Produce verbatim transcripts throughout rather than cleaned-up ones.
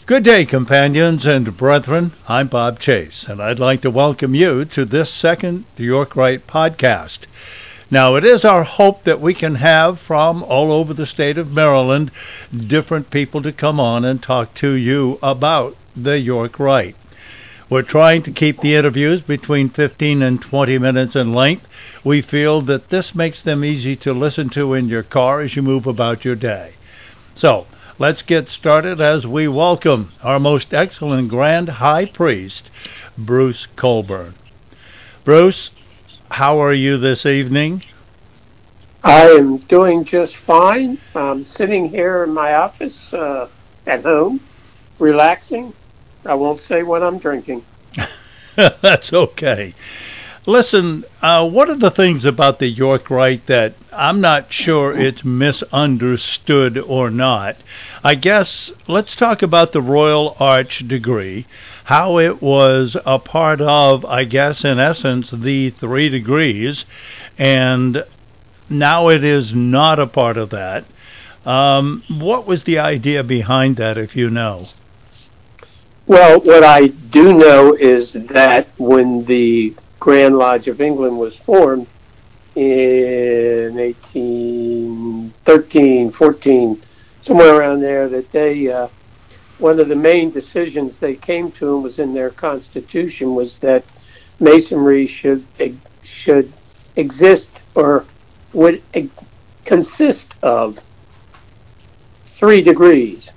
Good day, companions and brethren. I'm Bob Chase, and I'd like to welcome you to this second York Rite podcast. Now, it is our hope that we can have from all over the state of Maryland different people to come on and talk to you about the York Rite. We're trying to keep the interviews between fifteen and twenty minutes in length. We feel that this makes them easy to listen to in your car as you move about your day. So, let's get started as we welcome our most excellent Grand High Priest, Bruce Colburn. Bruce, how are you this evening? I am doing just fine. I'm sitting here in my office uh, at home, relaxing. I won't say what I'm drinking. That's okay. Listen, uh, what are the things about the York Rite that I'm not sure it's misunderstood or not? I guess let's talk about the Royal Arch degree, how it was a part of, I guess, in essence, the three degrees, and now it is not a part of that. Um, what was the idea behind that, if you know? Well, what I do know is that when the Grand Lodge of England was formed in eighteen thirteen, fourteen, somewhere around there, that they, uh, one of the main decisions they came to and was in their constitution was that Masonry should should exist or would consist of three degrees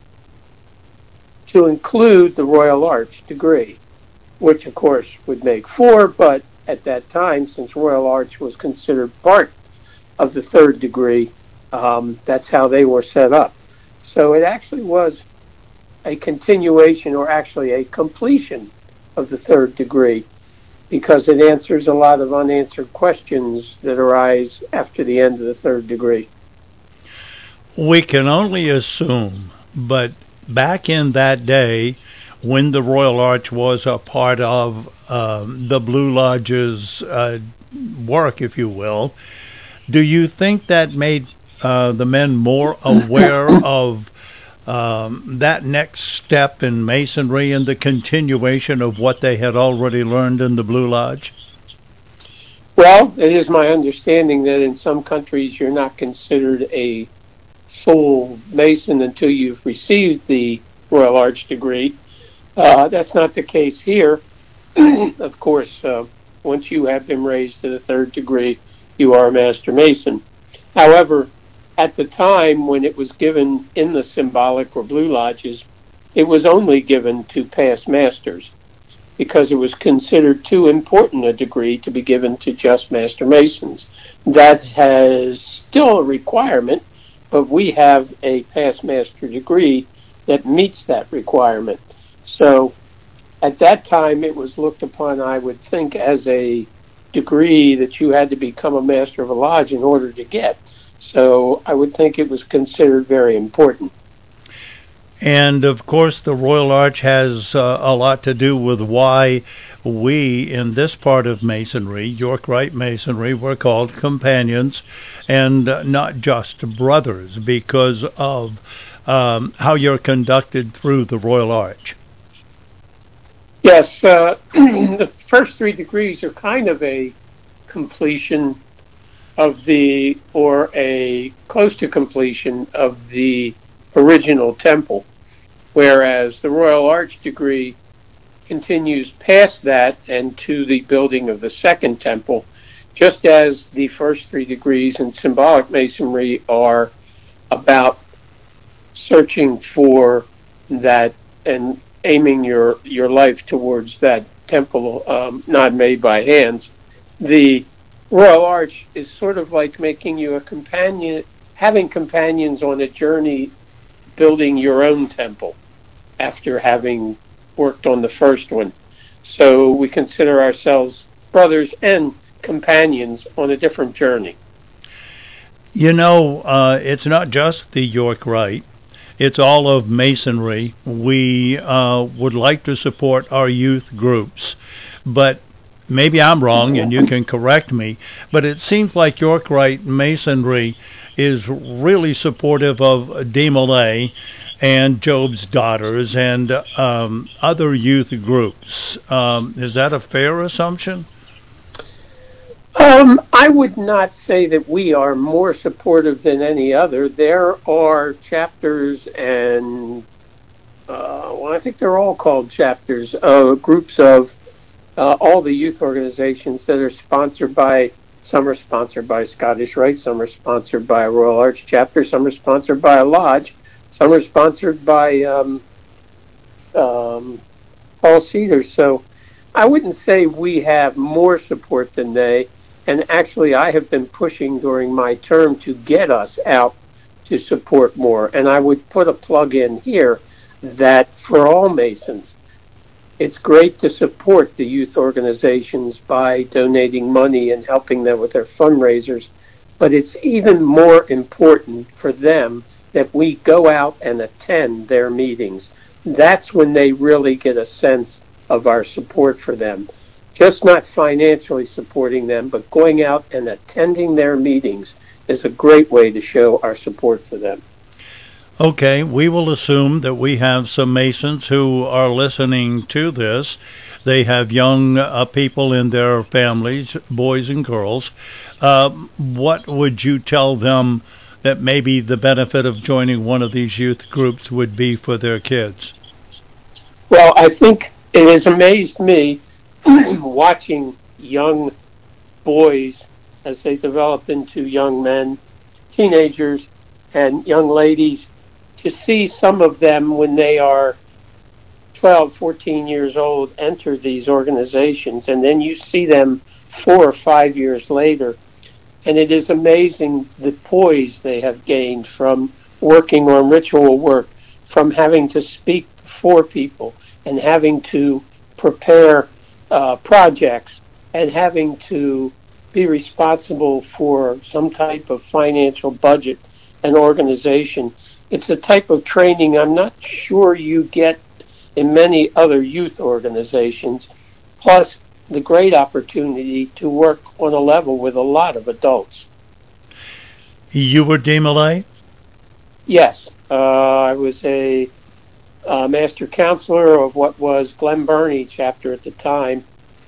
to include the Royal Arch degree, which of course would make four, but at that time, since Royal Arch was considered part of the third degree, um, that's how they were set up. So it actually was a continuation, or actually a completion, of the third degree, because it answers a lot of unanswered questions that arise after the end of the third degree. We can only assume, but back in that day, when the Royal Arch was a part of um, the Blue Lodge's uh, work, if you will, do you think that made uh, the men more aware of um, that next step in Masonry and the continuation of what they had already learned in the Blue Lodge? Well, it is my understanding that in some countries you're not considered a full Mason until you've received the Royal Arch degree. Uh, that's not the case here. Of course, uh, once you have been raised to the third degree, you are a Master Mason. However, at the time when it was given in the symbolic or Blue Lodges, it was only given to past Masters because it was considered too important a degree to be given to just Master Masons. That has still a requirement, but we have a past Master degree that meets that requirement. So at that time, it was looked upon, I would think, as a degree that you had to become a Master of a Lodge in order to get. So I would think it was considered very important. And, of course, the Royal Arch has uh, a lot to do with why we, in this part of Masonry, York Rite Masonry, were called companions and uh, not just brothers, because of um, how you're conducted through the Royal Arch. Yes, uh, the first three degrees are kind of a completion of the, or a close to completion of the original temple, whereas the Royal Arch degree continues past that and to the building of the second temple, just as the first three degrees in symbolic Masonry are about searching for that and aiming your, your life towards that temple um, not made by hands. The Royal Arch is sort of like making you a companion, having companions on a journey building your own temple after having worked on the first one. So we consider ourselves brothers and companions on a different journey. You know, uh, it's not just the York Rite. It's all of Masonry. We uh, would like to support our youth groups, but maybe I'm wrong and you can correct me, but it seems like York Rite Masonry is really supportive of D M L A and Job's Daughters and um, other youth groups. Um, is that a fair assumption? Um, I would not say that we are more supportive than any other. There are chapters and, uh, well, I think they're all called chapters, uh, groups of uh, all the youth organizations that are sponsored by, some are sponsored by Scottish Rite, some are sponsored by a Royal Arch chapter, some are sponsored by a lodge, some are sponsored by um, um, Paul Cedars. So I wouldn't say we have more support than they. And actually, I have been pushing during my term to get us out to support more. And I would put a plug in here that for all Masons, it's great to support the youth organizations by donating money and helping them with their fundraisers. But it's even more important for them that we go out and attend their meetings. That's when they really get a sense of our support for them. Just not financially supporting them, but going out and attending their meetings is a great way to show our support for them. Okay, we will assume that we have some Masons who are listening to this. They have young uh, people in their families, boys and girls. Uh, what would you tell them that maybe the benefit of joining one of these youth groups would be for their kids? Well, I think it has amazed me watching young boys as they develop into young men, teenagers, and young ladies, to see some of them when they are twelve, fourteen years old enter these organizations, and then you see them four or five years later, and it is amazing the poise they have gained from working on ritual work, from having to speak for people and having to prepare Uh, projects and having to be responsible for some type of financial budget and organization. It's a type of training I'm not sure you get in many other youth organizations, plus the great opportunity to work on a level with a lot of adults. You were Dean Millay? Yes. Uh, I was a Uh, master counselor of what was Glen Burnie chapter at the time.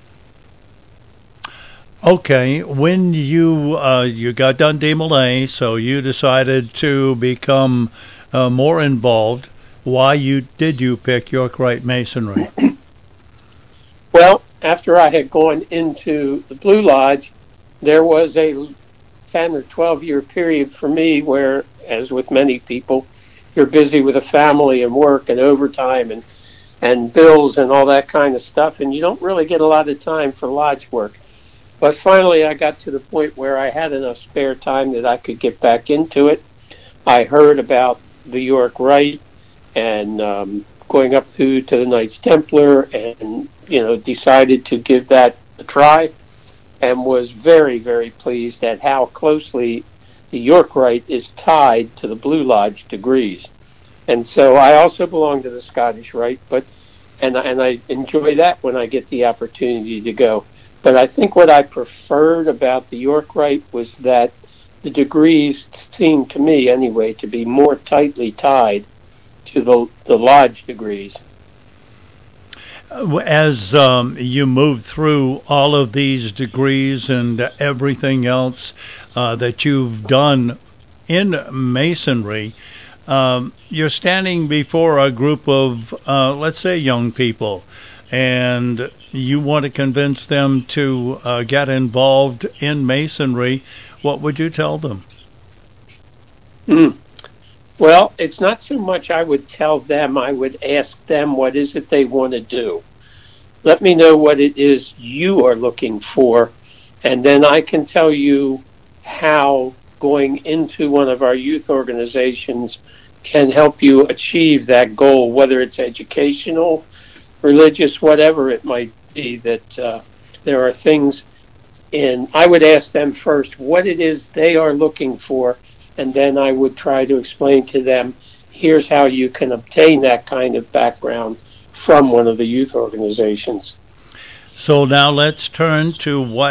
Okay, when you uh, you got done Dean Millay, so you decided to become uh, more involved. Why you did you pick York Rite Masonry? Well, after I had gone into the Blue Lodge, there was a ten or twelve year period for me where, as with many people, you're busy with a family and work and overtime and and bills and all that kind of stuff, and you don't really get a lot of time for lodge work. But finally, I got to the point where I had enough spare time that I could get back into it. I heard about the York Rite and um, going up through to the Knights Templar, and you know, decided to give that a try, and was very, very pleased at how closely the York Rite is tied to the Blue Lodge degrees. And so I also belong to the Scottish Rite, but and and I enjoy that when I get the opportunity to go. But I think what I preferred about the York Rite was that the degrees seemed to me anyway to be more tightly tied to the the lodge degrees. As um, you moved through all of these degrees and everything else uh, that you've done in Masonry, um, you're standing before a group of, uh, let's say, young people, and you want to convince them to uh, get involved in Masonry. What would you tell them? Mm. Well, it's not so much I would tell them. I would ask them, what is it they want to do? Let me know what it is you are looking for, and then I can tell you how going into one of our youth organizations can help you achieve that goal, whether it's educational, religious, whatever it might be. That uh, there are things in, I would ask them first what it is they are looking for, and then I would try to explain to them, here's how you can obtain that kind of background from one of the youth organizations. So now let's turn to what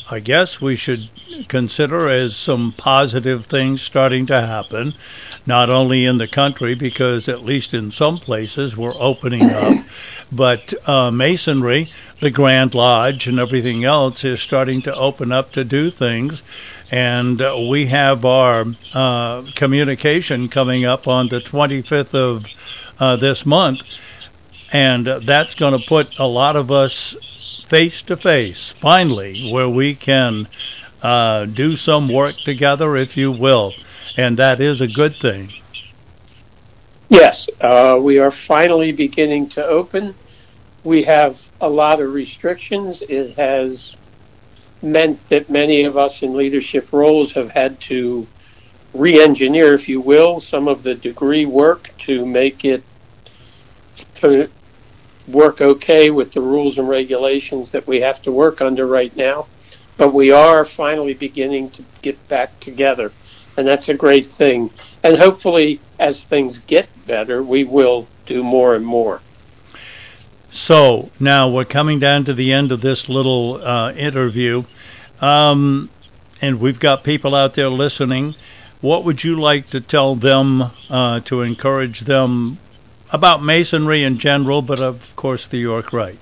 I guess we should consider as some positive things starting to happen, not only in the country, because at least in some places we're opening up, but uh, Masonry, the Grand Lodge, and everything else is starting to open up to do things. And uh, we have our uh, communication coming up on the twenty-fifth of uh, this month, and uh, that's going to put a lot of us face to face, finally, where we can uh, do some work together, if you will, and that is a good thing. Yes, uh, we are finally beginning to open. We have a lot of restrictions. It has meant that many of us in leadership roles have had to re-engineer, if you will, some of the degree work to make it to work okay with the rules and regulations that we have to work under right now. But we are finally beginning to get back together, and that's a great thing. And hopefully, as things get better, we will do more and more. So now we're coming down to the end of this little uh, interview, um, and we've got people out there listening. What would you like to tell them uh, to encourage them about Masonry in general, but of course the York Rite?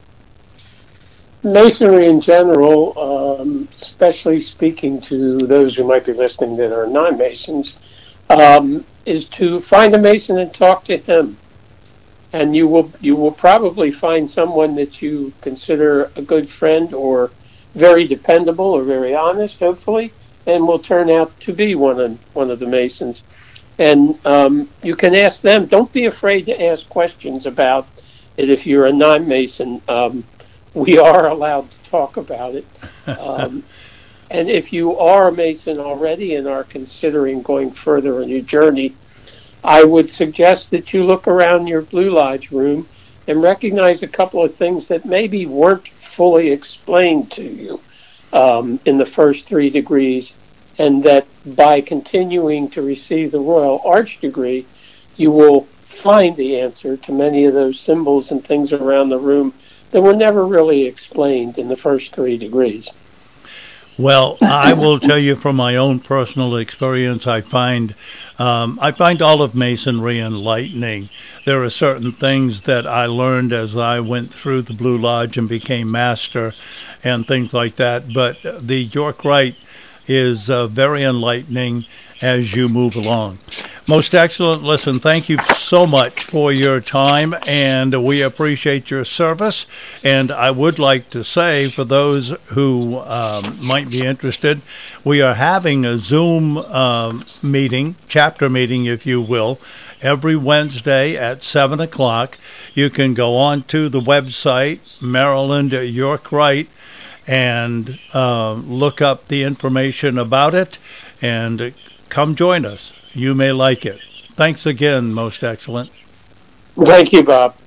Masonry in general, um, especially speaking to those who might be listening that are non-Masons, um, is to find a Mason and talk to him. And you will you will probably find someone that you consider a good friend or very dependable or very honest, hopefully, and will turn out to be one of one of the Masons. And um, you can ask them. Don't be afraid to ask questions about it if you're a non-Mason. Um, we are allowed to talk about it. Um, and if you are a Mason already and are considering going further on your journey, I would suggest that you look around your Blue Lodge room and recognize a couple of things that maybe weren't fully explained to you um, in the first three degrees, and that by continuing to receive the Royal Arch degree, you will find the answer to many of those symbols and things around the room that were never really explained in the first three degrees. Well, I will tell you from my own personal experience, I find um, I find all of Masonry enlightening. There are certain things that I learned as I went through the Blue Lodge and became master and things like that, but the York Rite is uh, very enlightening as you move along. Most excellent. Listen, thank you so much for your time, and we appreciate your service. And I would like to say, for those who um, might be interested, we are having a Zoom um, meeting, chapter meeting, if you will, every Wednesday at seven o'clock. You can go on to the website, Maryland York Rite, and uh, look up the information about it, and come join us. You may like it. Thanks again, Most Excellent. Thank you, Bob.